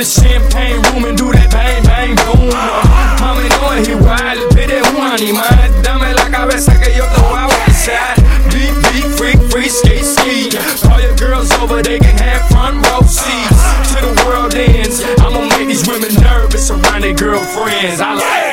champagne room and do that bang, bang, boom. Mami, no es igual, pide un animal. Dame la cabeza que yo te voy a besar. Beat, beat, freak, free, skate, ski. Call your girls over, they can have front row seats. Till the world ends, I'ma make these women nervous around their girlfriends. I like